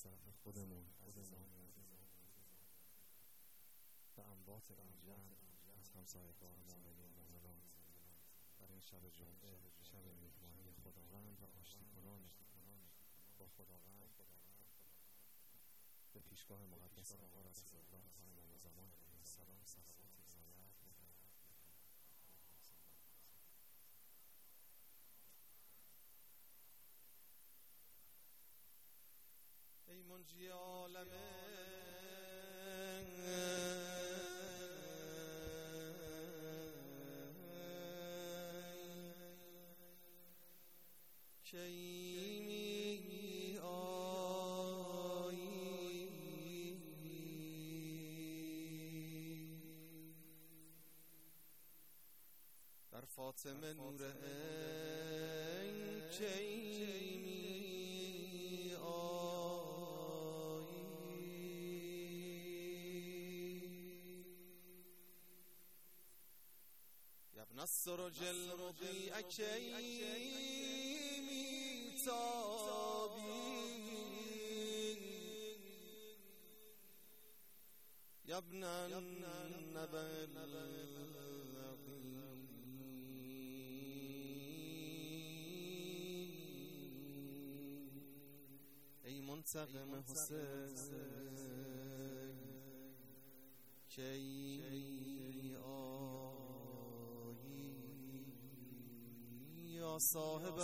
طرف خودمون عزیزانمون و اموات این جمع از همسایگان مؤمنین مؤمنات برای این شب جمعه، شب میهمانی خداوند و آشتی کنان با خداوند به پیشگاه مقدس آقا رسول الله امام زمان علیه السلام صلوات عنایت بکنند. ای منجی عالم کی می آیی در فاطمه نور عین کی می آیی یا ابن السرج المضیء کی می تابی یا ابن النبأ اليقین ای منتقم حسین کی می آیی یا صاحب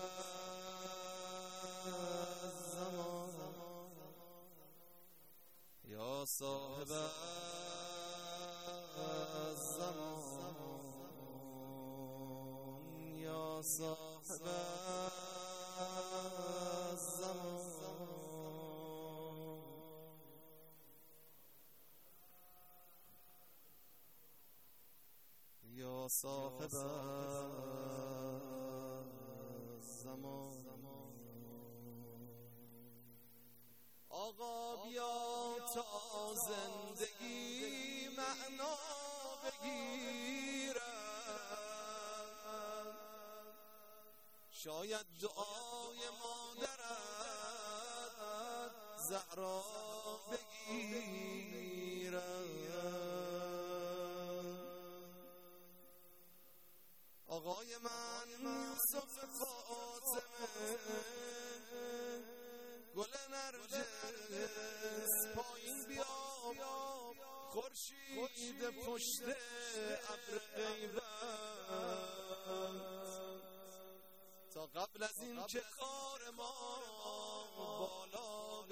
الزمان یا صاحب الزمان یا صاحب الزمان یا صاحب الزمان آقا بیا تا زندگی معنا بگیرم شاید دعای مادرت زهرا بگیرم آقای من یوسف فاطمه گل نرجس پایین بیا خورشید پشت ابر غیبت تا قبل از این که کار ما بالا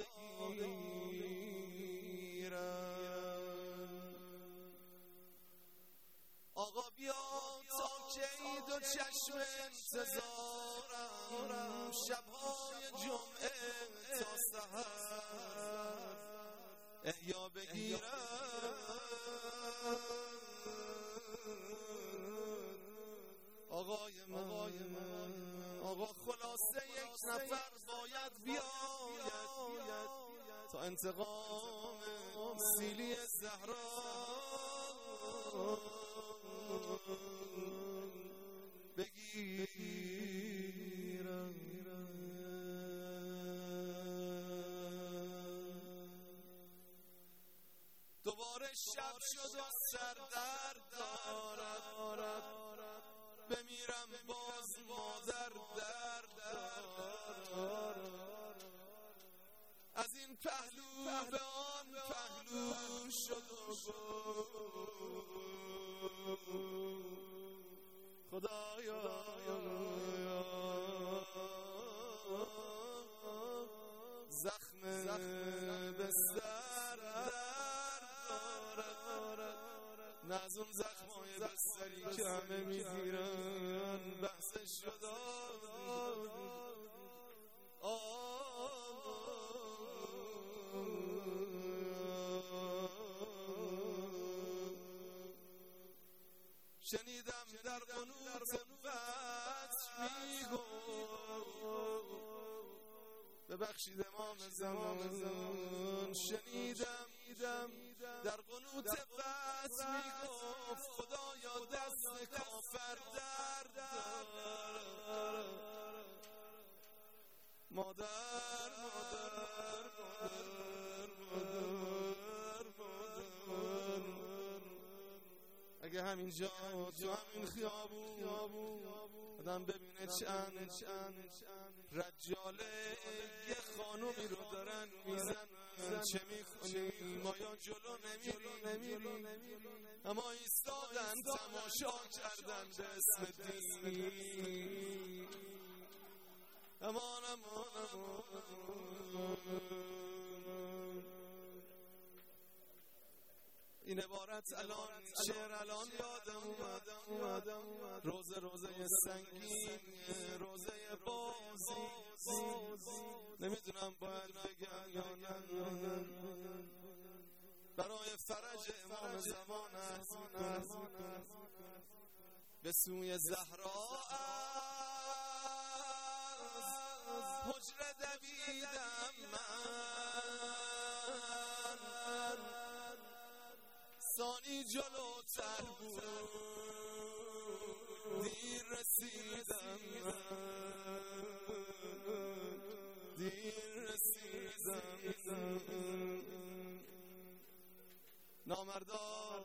بگیرم آقا بیا تا کی دو چشم انتظارم شبهای جمعه تا سحر احیا بگیرم آقای من آقا خلاصه یک نفر باید بیاید تا انتقام سیلی زهرا بگیرم دوباره شب شد و سردرد دارد بمیرم باز مادر درد از این پهلو به آن پهلو شد خدایا زخم بستر دارد نه از اون زخمای بستری که همه میگیرن بحثش شد شنیدم در قنوت وصل میگفت ببخشید امام زمان شنیدم در قنوت وصل میگفت خدایا دست کافر درد مادر همینجا تو همین خیابون آدم ببینه چند رجاله یه خانومی رو دارن میزنن، چه میخونی ما یا جلو نمیریم، اما ایستادن تماشا کردن به اسم دین. امان این عبارت الان شعر الان یادم اومد روزه سنگین، روزه بازی، نمیدونم باید بگم یا نه، برای فرج امام زمان عرض میکنم به سوی زهرا از حجره دویدم من، ثانی جلوتر بود دیر رسیدم نامردا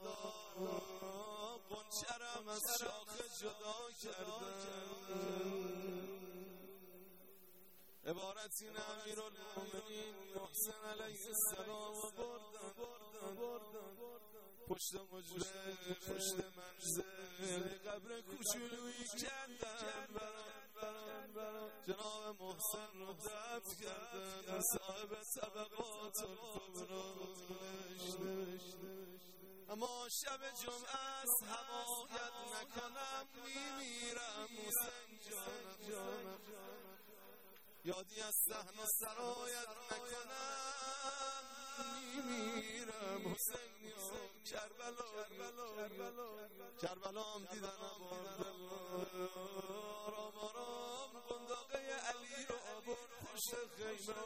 قنچرم از شاخه جدا کردم. عبارت این امیرالمومنین محسن علیه السلام بردم پشت مجره، پشت منزل قبر کوچولویی کردن برام جناب محسن رو دفن کردن، صاحب طبقات الکبری نوشته اما شب جمعه است حمایت نکنم میمیرم حسین جانم، یادی از صحنه سرایت نکنم میمیرم حسین کربلا هم دیدنم آرام بنداقه علی رو آورد پشت خیمه،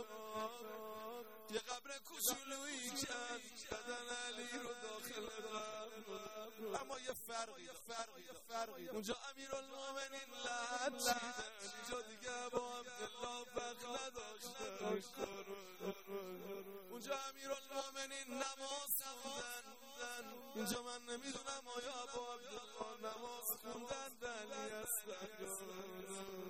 یه قبر کوچولویی کرد بدن علی رو داخل قبر، اما یه فرقی اونجا امیرالمومنین لعنت چیدن، اینجا دیگه با عبدالله فرق نداشت، اونجا امیرالمومنین نماز خوندن، اینجا من نمیدونم آیا با عبدالله نماز خوندن بلی هستن.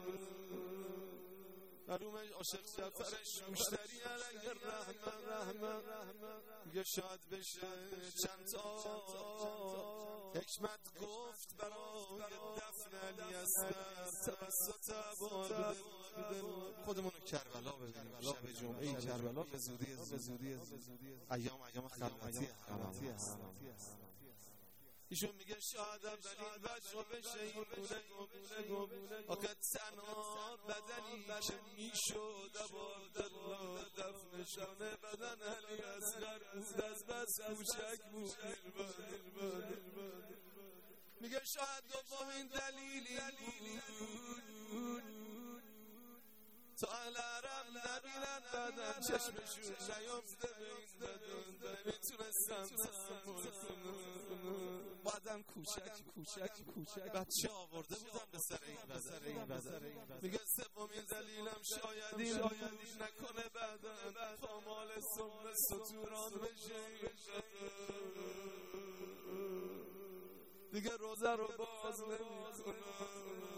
مرحوم عاشق جعفر شوشتری علیه الرحمه میگه شاید بشه چند تا حکمت گفت برای دفن علی اصغر توسط عباد. خودمونو کربلا ببینیم شب جمعه کربلا به زودی ایام خلوتی ایشون میگه شاید اولین وجه بشه این گونه آقا تنها بدنی که میشد عبدالله دفنش کنه بدن علی اصغر بود، از بس کوچک بود. میگه شاید دومین دلیلی بود تا اهل عرب نبینن بدن چشمشون نیفته به این بدن، نمیتونستم تحمل کنم بدن کوچک بچه آورده بودن به سر این بدن. میگه سومین دلیلم شاید نکنه بدن پامال سم ستوران بشه دیگه روزه رو باز نمیکنم.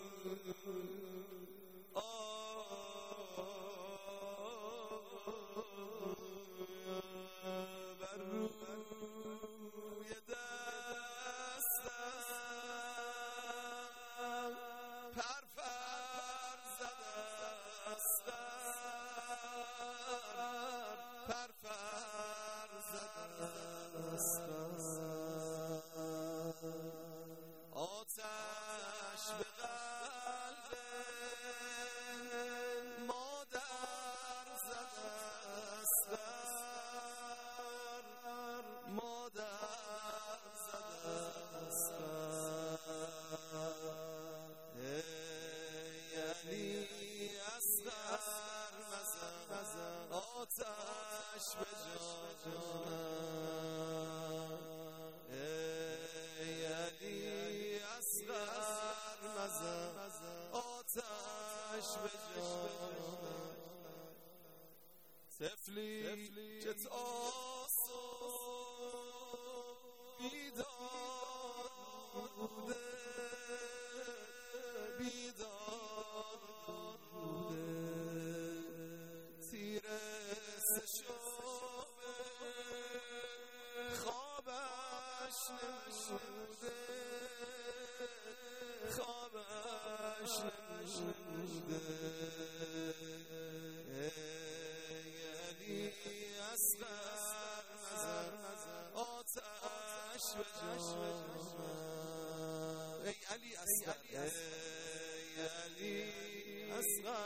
بر روی دستم پرفر زده آتش به قلب مادر زده ای علی اصغر مزن آتش به جانم، ای علی اصغر مزن آتش به جانم. طفلی که تا صبح بیدار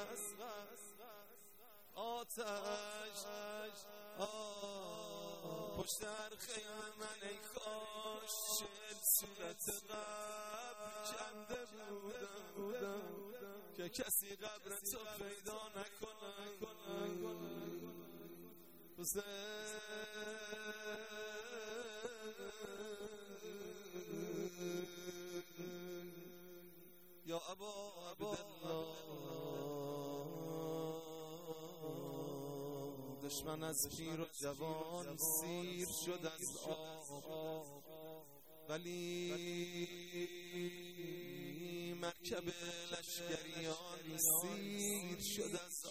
آتش پشت هر خیمه من ای کاش 40 صورت قبر کنده بودم که کسی قبر تو پیدا نکنه یا ابا عبدالله دشمن از پیر و جوان سیر شد از آب ولی مرکب لشکریان سیر شد از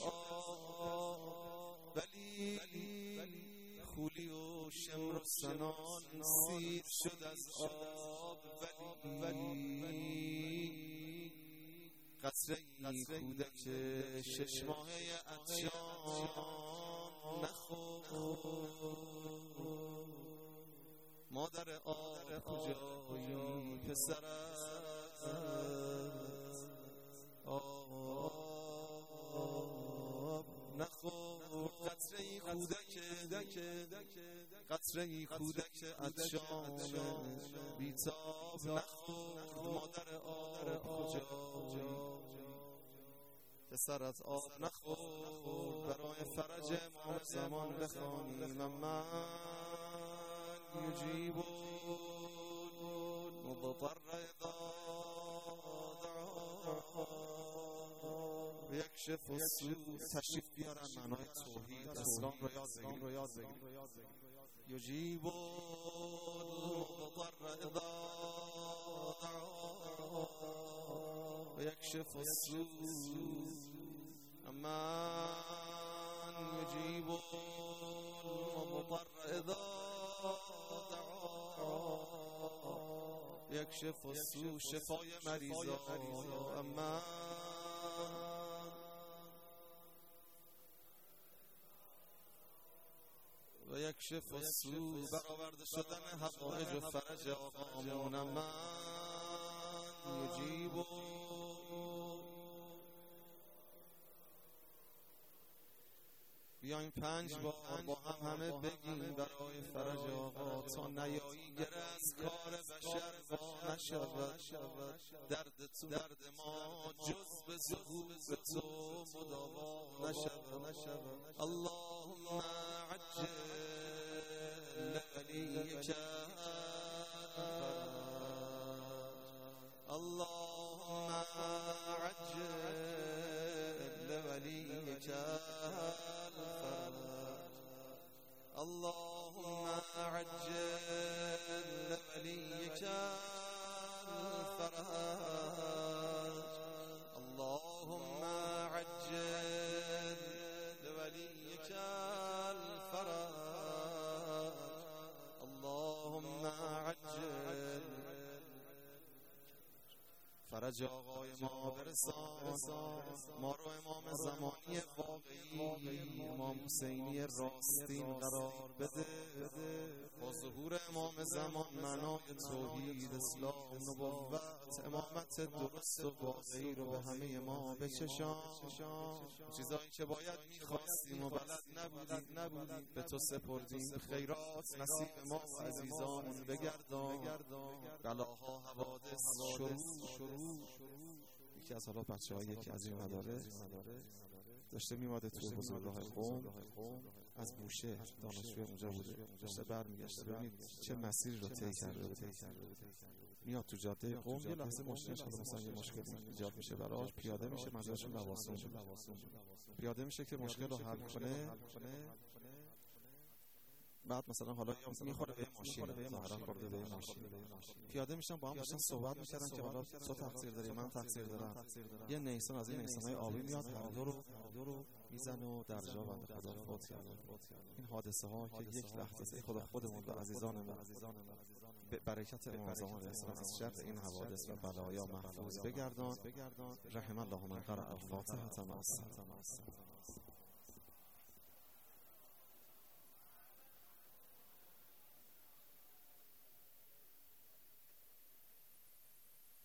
آب ولی خولی و شمر و سنان سیر شد از آب ولی قطره ای کودک 6 ماهه عطشان نخورد مادر آب کجایی پسرت آب نخورد قطره ای کودک عطشان بیتاب نخورد مادر آب کجایی پسرت آب نخورد برای فرج امام زمان بخوانیم من یجیب مضطر اذا دعا یکشف السوء تشریف بیارن معنای توحید اسلام رو یاد بگیرید یجیب مضطر اذا دعا یکشف السوء من یجیب المضطر اذا دعا یکشف السوء شفای مریضا من و یکشف السوء برآورده شدن حوائج و فرج آقامون من یجیب بیایم 5 بار با هم همه بگیم برای فرج آقا تا نیایی گره از کار بشر وا نشود درد ما جز به ظهور تو مداوا نشود اللهم عجل لولیک اللهم عجل لولیک اللهم عجل لوليك الفرج اللهم عجل لوليك الفرج اللهم عجل فرج آقای ما برسان ما رو امام زمانی واقعی امام حسینی راستین قرار بده با ظهور امام زمان معنای توحید اسلام نبوت امامت درست و واقعی رو به همه ما بچشان چیزایی که باید میخواستیم و بلد نبودیم به تو سپردیم خیرات نصیب ما و عزیزان بگردان بلاها حوادث شروع یکی از حالا بچه‌هایی که از این مدارس داشته میومده تو بزرگراه قم از بوشهر دانشجوی اونجا بوده داشته برمیگشته ببینید چه مسیری رو طی کرده میاد تو جاده قم یه لحظه ماشینش مثلا یه مشکل ایجاد میشه براش پیاده میشه منظورشون لواسون پیاده میشه که مشکل رو حل کنه بعد مثلا حالا میخوره به ماشین ظاهرا خورده به ماشین پیاده میشن با هم داشتن صحبت میکردن که حالا تو تقصیر داری من تقصیر دارم یه نیسان از این نیسان‌های آبی میاد هر دو رو میزنه و در جا بنده خدا فوت کرده این حادثه ها که یک لحظه خودمون و عزیزانمون به برکت امام زمان علیه السلام از شر این حوادث و بلایا محفوظ بگردان رحم الله من قرأ الفاتحه مع الصلاه